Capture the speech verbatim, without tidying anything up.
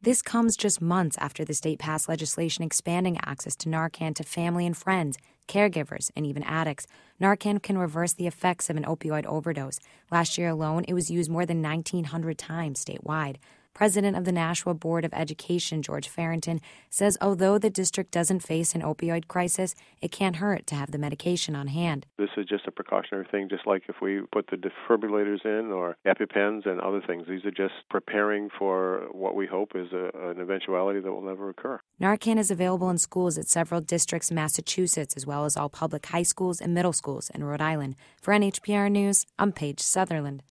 This comes just months after the state passed legislation expanding access to Narcan to family and friends, caregivers, and even addicts. Narcan can reverse the effects of an opioid overdose. Last year alone, it was used more than nineteen hundred times statewide. President of the Nashua Board of Education, George Farrington, says although the district doesn't face an opioid crisis, it can't hurt to have the medication on hand. This is just a precautionary thing, just like if we put the defibrillators in or EpiPens and other things. These are just preparing for what we hope is a, an eventuality that will never occur. Narcan is available in schools at several districts in Massachusetts, as well as all public high schools and middle schools in Rhode Island. For N H P R News, I'm Paige Sutherland.